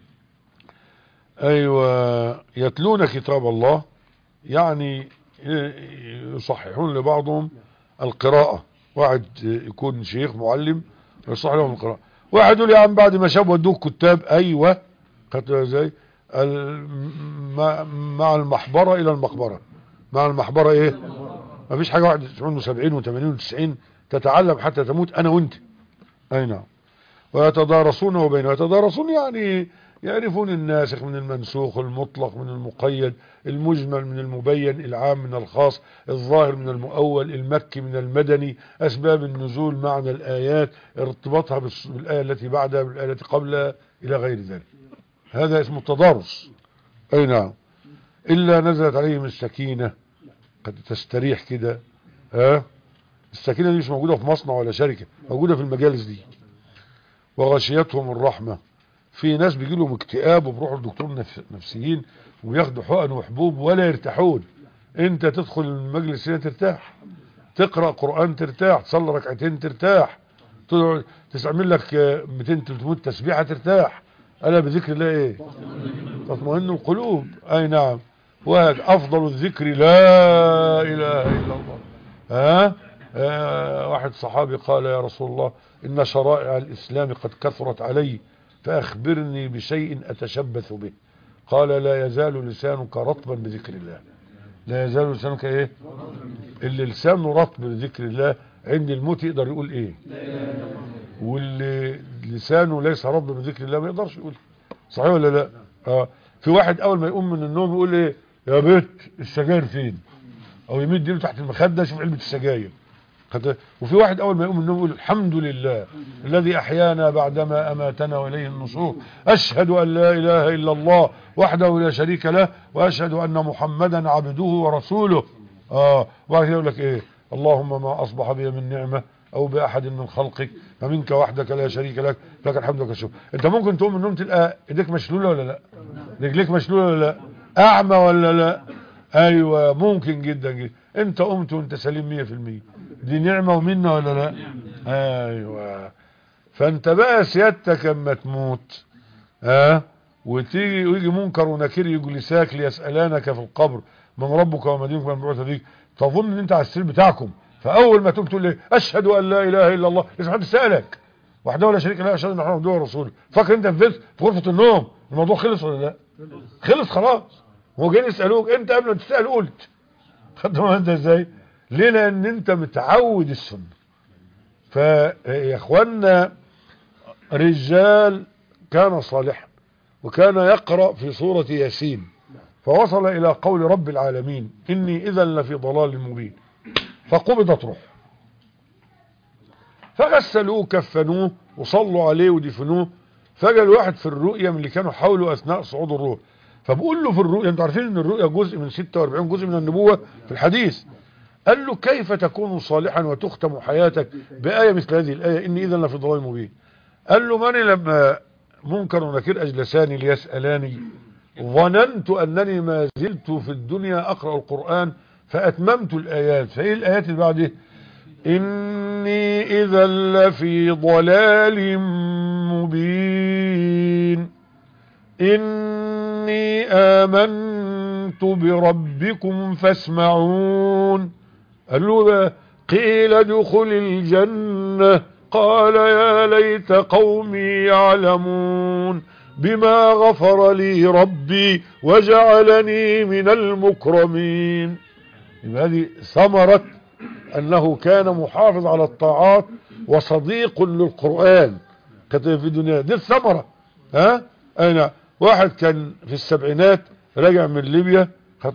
أيوة. يتلون كتاب الله، يعني يصححون لبعضهم القراءة. واحد يكون شيخ معلم يصحح لهم القراءة. واحد يقول يا عم بعد ما شاب ودوك كتاب. أيوة. خدتوا ازاي؟ مع المحبرة إلى المقبرة. مع المحبرة إيه؟ ما فيش حاجة 71 و70 و80 و90 تتعلم حتى تموت أنا وأنت. أي نعم. ويتدارسون وبينهم، يتدارسون يعني يعرفون الناسخ من المنسوخ، المطلق من المقيد، المجمل من المبين، العام من الخاص، الظاهر من المؤول، المكي من المدني، أسباب النزول، معنى الآيات، ارتباطها بالآية التي بعدها بالآية التي قبلها إلى غير ذلك. هذا اسمه التدارس. أي نعم. إلا نزلت عليهم السكينة، قد تستريح كده. السكينة دي مش موجودة في مصنع ولا شركة، موجودة في المجالس دي. وغشيتهم الرحمة. في ناس بيجي لهم اكتئاب وبروحوا لدكتور نفسيين وياخدوا حقن وحبوب ولا يرتاحون، انت تدخل المجلس هنا ترتاح، تقرأ قرآن ترتاح، تصلي ركعتين ترتاح، تعمل لك 200 300 تسبيحة ترتاح. ألا بذكر الله ايه تطمئن القلوب. اي نعم. وافضل الذكر لا اله الا الله. واحد صحابي قال يا رسول الله ان شرائع الاسلام قد كثرت علي فاخبرني بشيء اتشبث به. قال لا يزال لسانك رطبا بذكر الله. لا يزال لسانك ايه؟ اللي لسانه رطب بذكر الله عند الموت يقدر يقول ايه؟ واللي لسانه ليس رطب بذكر الله ما يقدرش يقول. صحيح ولا لا؟ في واحد اول ما يقوم من النوم يقول ايه؟ يا بيت السجاير فين؟ او يمد ايده تحت المخده يشوف علبه السجاير. وفي واحد اول ما يقوم من النوم يقول الحمد لله الذي احيانا بعدما اماتنا واليه النشور، اشهد ان لا اله الا الله وحده لا شريك له واشهد ان محمدا عبده ورسوله. وبعد كده يقول لك ايه؟ اللهم ما اصبح بي من نعمه او باحد من خلقك فمنك وحدك لا شريك لك لك الحمد لك الشكر. انت ممكن تقوم من النوم تلقى ايديك مشلوله ولا لا؟ رجليك مشلوله ولا لا؟ اعمى ولا لا؟ ايوه ممكن جدا جدا. انت قمت وانت سليم 100%، دي نعمه ومنه ولا لا؟ ايوه. فانت بقى سيادتك اما تموت ويجي منكر ونكير يجلساك ليسالانك في القبر من ربك وما دينك وما بعث بيك، تظن ان انت على السرير بتاعكم، فاول ما تقوم تقول ايه؟ اشهد ان لا اله الا الله، لازم حد يسالك وحده ولا شريك له اشهد ان محمدا عبده ورسوله. فاكر انت في غرفه النوم الموضوع خلص ولا لا؟ خلص خلاص. هو جايين يسالوك انت قبل ما تسال قلت. خدت انت ازاي؟ ليه؟ لان انت متعود السنه. فيا اخوانا رجال كان صالحا وكان يقرأ في سورة ياسين فوصل الى قول رب العالمين اني اذا لفي ضلال مبين، فقبضت روحه فغسلوه كفنوه وصلوا عليه ودفنوه. فجاء الواحد في الرؤيا من اللي كانوا حاولوا اثناء صعود الروح، فبقول له في الرؤيا، انتوا عارفين ان الرؤيا جزء من 46 جزء من النبوة في الحديث، قال له كيف تكون صالحا وتختم حياتك بآية مثل هذه الآية إني إذا لفي ضلال مبين؟ قال له ماني لما منكر ونكير أجلساني ليسألاني ظننت أنني ما زلت في الدنيا أقرأ القرآن فأتممت الآيات. فإيه الآيات اللي بعده؟ إني إذا لفي ضلال مبين إني آمنت بربكم فاسمعون. قال له قيل ادخل الجنة قال يا ليت قومي يعلمون بما غفر لي ربي وجعلني من المكرمين. يبقى هذه ثمرة انه كان محافظ على الطاعات وصديق للقرآن كانت في الدنيا. دي الثمرة. انا واحد كان في السبعينات راجع من ليبيا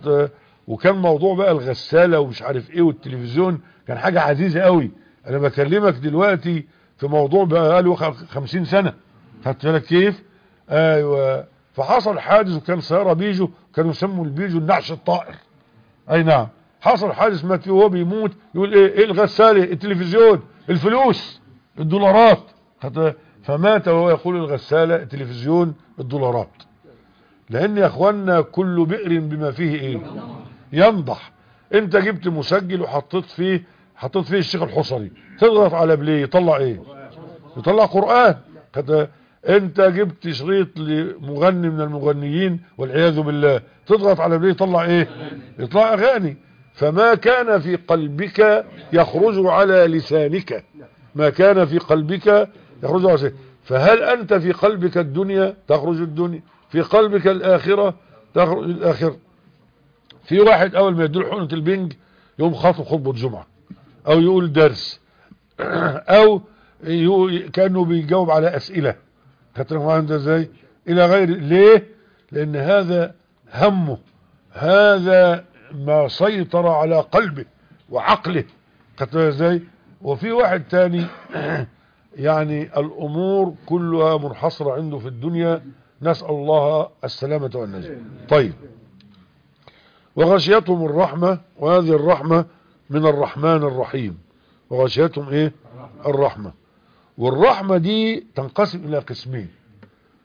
وكان موضوع بقى الغسالة ومش عارف ايه والتلفزيون كان حاجة عزيزة قوي. انا بكلمك دلوقتي في موضوع بقى له 50 سنة. خدت بالك كيف؟ ايوه. فحصل حادث وكان سيارة بيجو كانوا يسموا البيجو النعش الطائر. اي نعم. حصل حادث مات فيه وهو بيموت يقول ايه الغسالة التلفزيون الفلوس الدولارات. فمات وهو يقول الغسالة التلفزيون الدولارات. لان يا اخوانا كل بئر بما فيه ايه ينضح. انت جبت مسجل وحطيت فيه الشيخ الحصري، تضغط على بلاي يطلع ايه؟ يطلع قرآن. انت جبت شريط لمغني من المغنيين والعياذ بالله، تضغط على بلاي يطلع ايه؟ يطلع اغاني. فما كان في قلبك يخرج على لسانك، ما كان في قلبك يخرج على لسانك. فهل انت في قلبك الدنيا تخرج الدنيا، في قلبك الآخرة تخرج الآخرة. في واحد أول ما يدور حقنة البنج يقوم خاطب خطبة جمعة أو يقول درس أو كأنه بيجاوب على أسئلة. كترموا ازاي إلى غير. ليه؟ لأن هذا همه، هذا ما سيطر على قلبه وعقله. كترموا ازاي. وفي واحد تاني يعني الأمور كلها منحصرة عنده في الدنيا، نسأل الله السلامة والنجاة. طيب. وغشيتهم الرحمة، وهذه الرحمة من الرحمن الرحيم. وغشيتهم ايه؟ الرحمة. والرحمة دي تنقسم الى قسمين.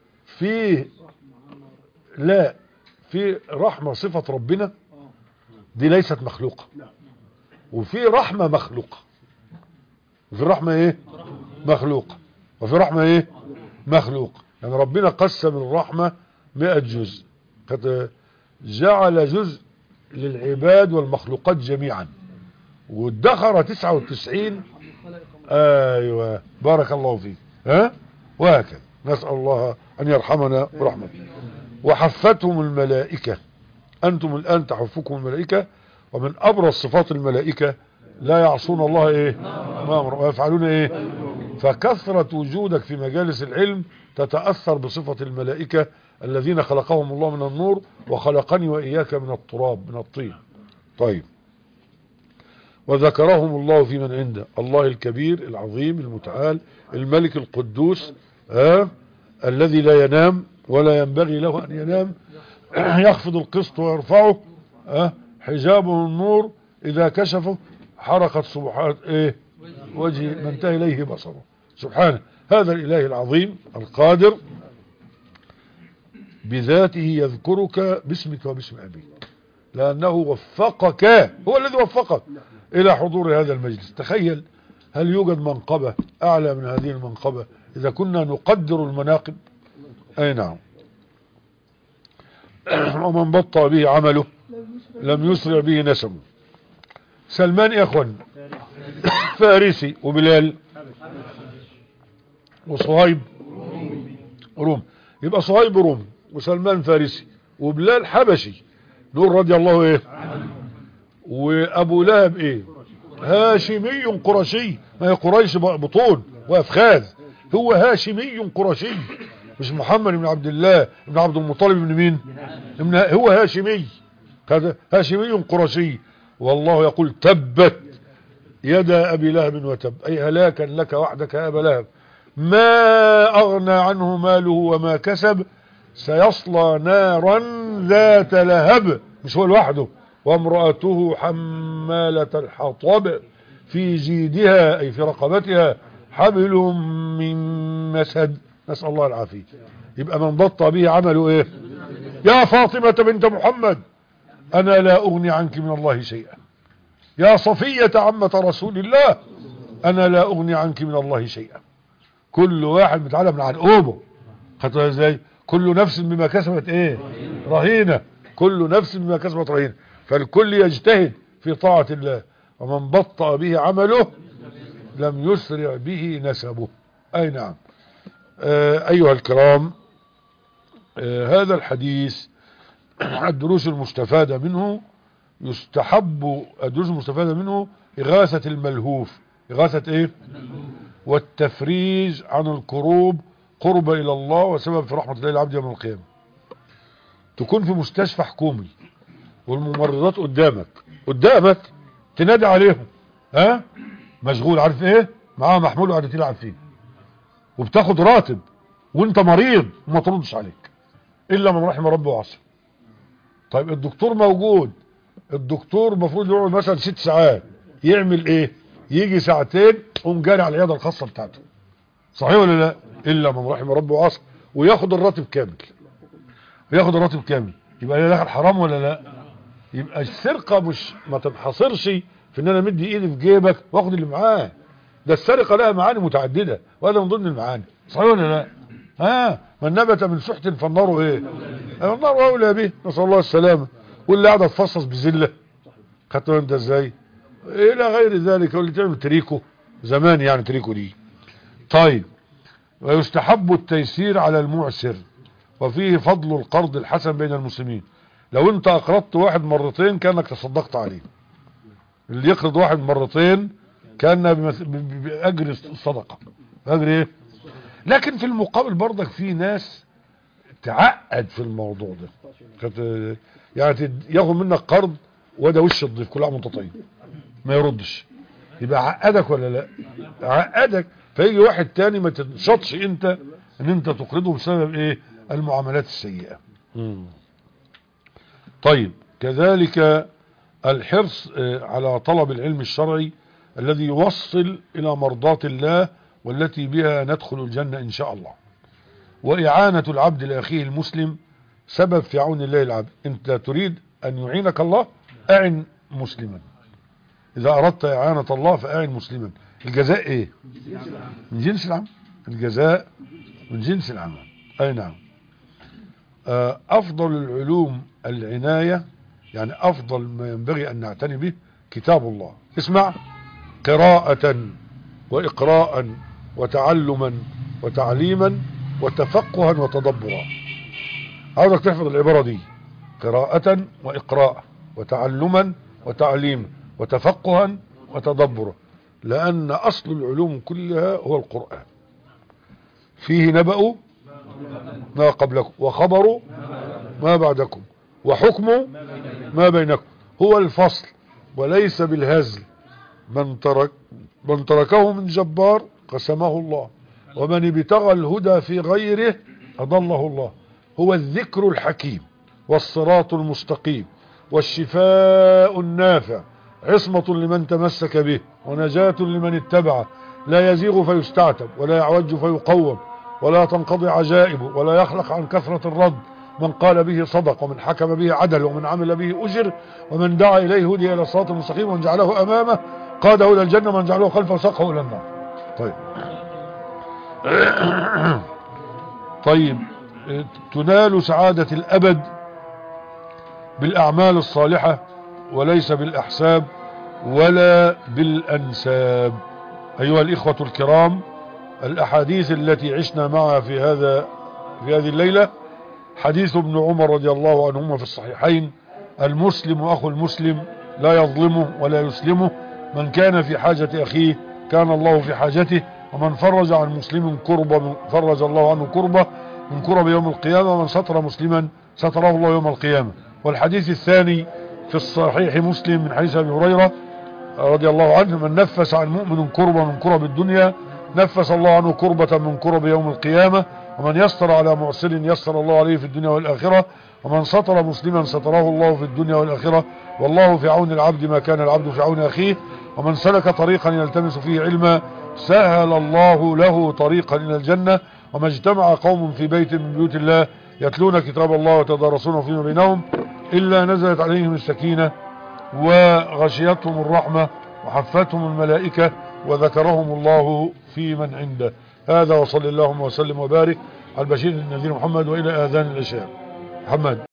في رحمة صفة ربنا، دي ليست مخلوقة. وفي رحمة مخلوقة، وفي رحمة ايه مخلوقة، وفي رحمة ايه مخلوقة. يعني ربنا قسم الرحمة 100 جزء، قد جعل جزء للعباد والمخلوقات جميعا، وادخر 99. ايوه بارك الله فيك. وهكذا نسأل الله ان يرحمنا برحمته. وحفتهم الملائكة، انتم الان تحفكم الملائكة. ومن ابرز صفات الملائكة لا يعصون الله ايه ما امر ويفعلون ايه. فكثرة وجودك في مجالس العلم تتأثر بصفة الملائكة الذين خلقهم الله من النور، وخلقني وإياك من التراب من الطين. طيب، وذكرهم الله في من عنده، الله الكبير العظيم المتعال الملك القدوس الذي لا ينام ولا ينبغي له أن ينام، يخفض القسط ويرفعه، حجابه النور إذا كشفه حرقت سبحات وجه من انتهى إليه بصره. سبحانه، هذا الإله العظيم القادر بذاته يذكرك باسمك وباسم أبيك، لأنه وفقك، هو الذي وفقك إلى حضور هذا المجلس. تخيل، هل يوجد منقبة أعلى من هذه المنقبة إذا كنا نقدر المناقب؟ أي نعم. ومن بطأ به عمله لم يسرع به نسبه. سلمان يا اخوان فارسي، وبلال وصهيب روم. يبقى صهيب روم، وسلمان فارسي، وبلال حبشي، دول رضي الله ايه. وابو لهب ايه هاشمي قرشي، ما هي قريش بطون وافخاذ، هو هاشمي قرشي، مش محمد بن عبد الله بن عبد المطلب بن مين، هو هاشمي، هاشمي قرشي. والله يقول تبت يدا ابي لهب وتب، اي هلاكا لك وحدك يا ابا لهب، ما اغنى عنه ماله وما كسب، سيصلى نارا ذات لهب، مش هو لوحده، وامرأته حمالة الحطب في جيدها اي في رقبتها حبل من مسد، نسأل الله العافية. يبقى من بطأ به عمله ايه؟ يا فاطمة بنت محمد انا لا اغني عنك من الله شيئا، يا صفية عمة رسول الله انا لا اغني عنك من الله شيئا. كل واحد متعلم عن قومه، خدتها ازاي؟ كل نفس بما كسبت ايه رهينة، كل نفس بما كسبت رهينة، فالكل يجتهد في طاعة الله. ومن بطأ به عمله لم يسرع به نسبه. اي نعم. ايها الكرام، هذا الحديث الدروس المستفادة منه، يستحب الدروس المستفادة منه إغاثة الملهوف، إغاثة ايه والتفريج عن الكروب قرب إلى الله وسبب في رحمة الله العبد يوم القيامة. تكون في مستشفى حكومي والممرضات قدامك تنادي عليهم، مشغول عارف ايه معاه محمول وقاعد تلعب فيه، وبتاخد راتب وانت مريض وما تردش عليك الا من رحم ربه وعصى. طيب الدكتور موجود، الدكتور المفروض يقعد مثلا 6 ساعات، يعمل ايه؟ يجي ساعتين قوم جاري على العياده الخاصه بتاعته، صحيح ولا لا؟ الا من رحم ربه وعصى، وياخد الراتب كامل، يبقى ده دخل حرام ولا لا؟ يبقى السرقه مش ما تنحصرش في ان انا مدي ايدي في جيبك واخد اللي معاه، ده السرقه لها معاني متعدده، وهذا من ضمن المعاني، صحيح ولا لا؟ من نبت من سحت فالنار ايه؟ النار اولى به، نسال الله السلامه. واللي قاعده تفصص بذله، خدت انت ازاي؟ الى غير ذلك، واللي تعمل تريكو زمان، يعني تريكو دي. طيب، ويستحب التيسير على المعسر، وفيه فضل القرض الحسن بين المسلمين. لو انت اقرضت واحد مرتين كانك تصدقت عليه، اللي يقرض واحد مرتين كان باجر الصدقه، باجر ايه؟ لكن في المقابل برضك في ناس تعقد في الموضوع ده، يعني ياخد منك قرض وده وش الضيف كل عام وانت طيب ما يردش، يبقى عقدك ولا لا؟ عقدك، فيجي واحد تاني ما تنشطش انت ان انت تقرضه بسبب ايه؟ المعاملات السيئة. طيب، كذلك الحرص على طلب العلم الشرعي الذي يوصل الى مرضات الله والتي بها ندخل الجنة ان شاء الله. واعانة العبد لاخيه المسلم سبب في عون الله العبد. انت تريد ان يعينك الله، أعن مسلما. إذا أردت إعانة الله فأعن مسلما. الجزاء إيه؟ من جنس العمل. الجزاء من جنس العمل. أي نعم. أفضل العلوم العناية، يعني أفضل ما ينبغي أن نعتني به كتاب الله. اسمع: قراءة وإقراء وتعلما وتعليما وتفقها وتدبرا. عاوزك تحفظ العبارة دي: قراءة وإقراء وتعلما وتعليما وتفقها وتدبرا، لأن أصل العلوم كلها هو القرآن. فيه نبأ ما قبلكم وخبر ما بعدكم وحكم ما بينكم. هو الفصل وليس بالهزل. من تركه من جبار قسمه الله، ومن ابتغى الهدى في غيره أضله الله. هو الذكر الحكيم والصراط المستقيم والشفاء النافع، عصمة لمن تمسك به ونجاة لمن اتبعه. لا يزيغ فيستعتب ولا يعوج فيقوم ولا تنقضي عجائبه ولا يخلق عن كثرة الرد. من قال به صدق، ومن حكم به عدل، ومن عمل به أجر، ومن دعا إليه هدي إلى الصراط المستقيم، ومن جعله أمامه قاده إلى الجنة، ومن جعله خلفه ساقه إلى النار. طيب تنال سعادة الأبد بالأعمال الصالحة وليس بالأحساب ولا بالأنساب. أيها الإخوة الكرام، الأحاديث التي عشنا معها في هذه الليلة: حديث ابن عمر رضي الله عنهما في الصحيحين: المسلم أخو المسلم لا يظلمه ولا يسلمه، من كان في حاجة أخيه كان الله في حاجته، ومن فرج عن مسلم كربة فرج الله عنه كربة من كرب يوم القيامة، ومن ستر مسلما ستره الله يوم القيامة. والحديث الثاني في الصحيح مسلم من حديث أبي هريرة رضي الله عنه: من نفس عن مؤمن كربة من كرب الدنيا نفس الله عنه كربة من كرب يوم القيامة، ومن يسر على معسر يسر الله عليه في الدنيا والآخرة، ومن ستر مسلما ستره الله في الدنيا والآخرة، والله في عون العبد ما كان العبد في عون أخيه، ومن سلك طريقا يلتمس فيه علما سهل الله له طريقا إلى الجنة، وما اجتمع قوم في بيت من بيوت الله يتلون كتاب الله ويتدارسونه فيما بينهم إلا نزلت عليهم السكينة وغشيتهم الرحمة وحفتهم الملائكة وذكرهم الله في من عنده. هذا، وصلى اللهم وسلم وبارك على البشير النذير محمد، وإلى آذان العشاء. محمد.